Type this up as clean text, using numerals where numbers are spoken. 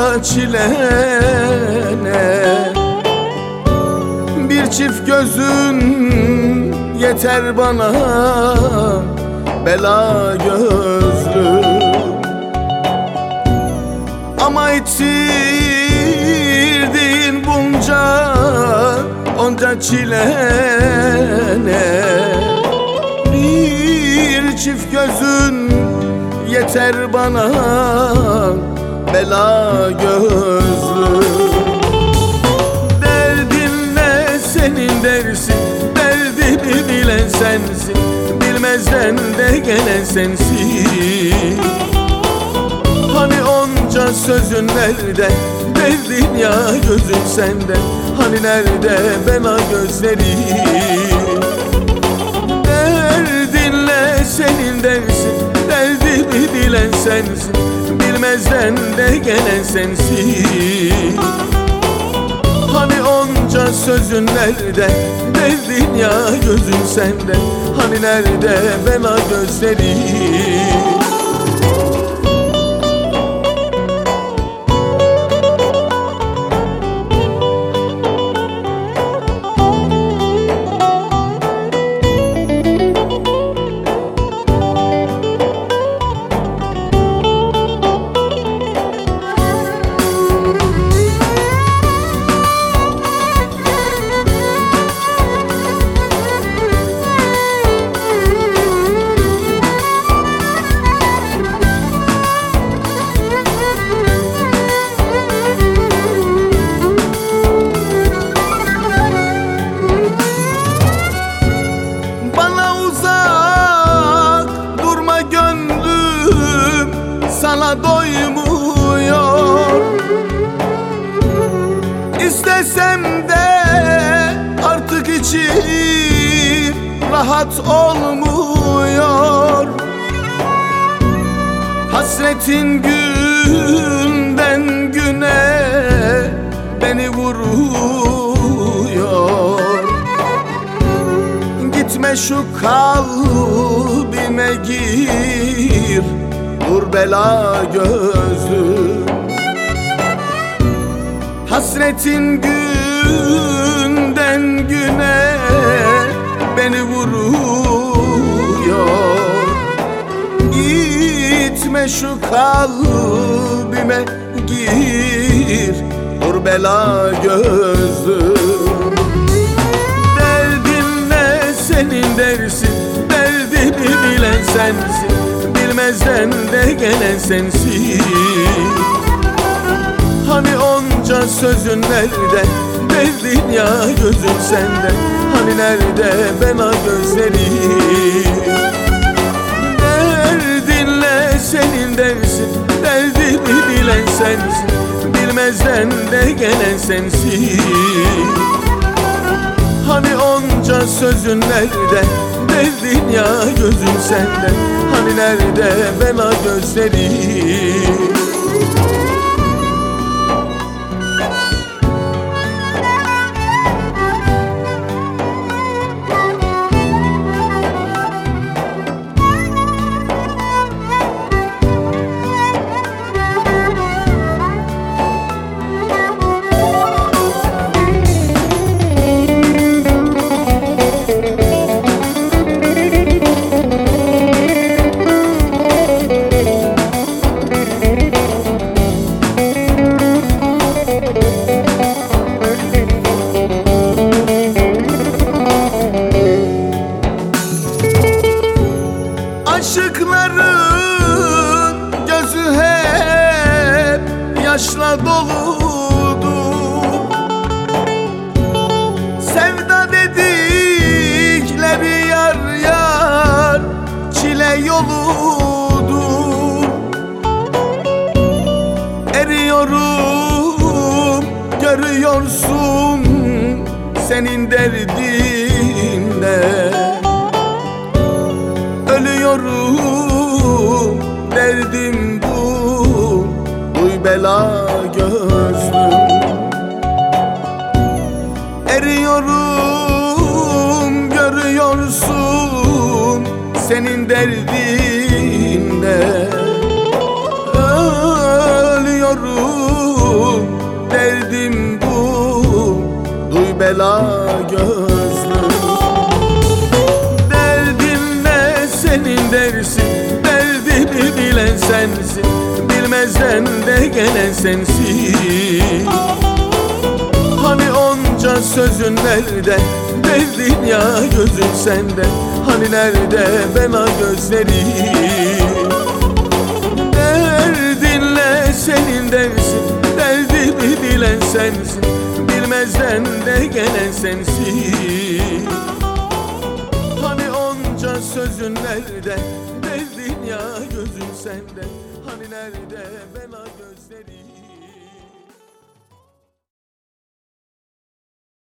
çilene. Bir çift gözün yeter bana, bela gözlü. Ama içirdiğin onca çilene. Bir çift gözün yeter bana, bela gözlü. Derdin ne senin dersin, derdini bilen sensin, bilmezden de gelen sensin. Hani onca sözün nerede, derdin ya gözün sende. Hani nerede bela gözleri? Derdinle senin dersin, derdini bilen sensin, bilmezden de gelen sensin. Hani onca sözün nerede, derdin ya gözün sende. Hani nerede bela gözleri? Sana doymuyor. İstesem de artık içim rahat olmuyor. Hasretin günden güne beni vuruyor. Gitme şu kalbime gir, dur bela gözlüm. Hasretin günden güne beni vuruyor. Gitme şu kalbime gir, dur bela gözlüm. Derdin ne senin dersin, derdini bilen sensin, bilmezden de gelen sensin. Hani onca sözün nerede, derdin ya gözün sende. Hani nerede bela gözleri? Derdinle senin dersin, derdini bilen sensin, bilmezden de gelen sensin. Hani onca sözün nerede, derdin ya gözün sende. Hani nerede bela gözleri? Aşıkların gözü hep yaşla doludur. Sevda dedikleri yar yar çile yoludur. Eriyorum görüyorsun senin derdinde. Ölüyorum derdim bu, duy bela gözlüm. Eriyorum görüyorsun senin derdinde. Ölüyorum ela gözlüm. Derdin ne senin dersin, derdini bilen sensin, bilmezden de gelen sensin. Hani onca sözün nerede, derdin ya gözün sende. Hani nerede bela gözlerin? Derdinle senin dersin, derdimi bilen sensin, bilmezden de gelen sensin. Hani onca sözün nerede, derdin ya gözün sende. Hani nerede bela gözlerin?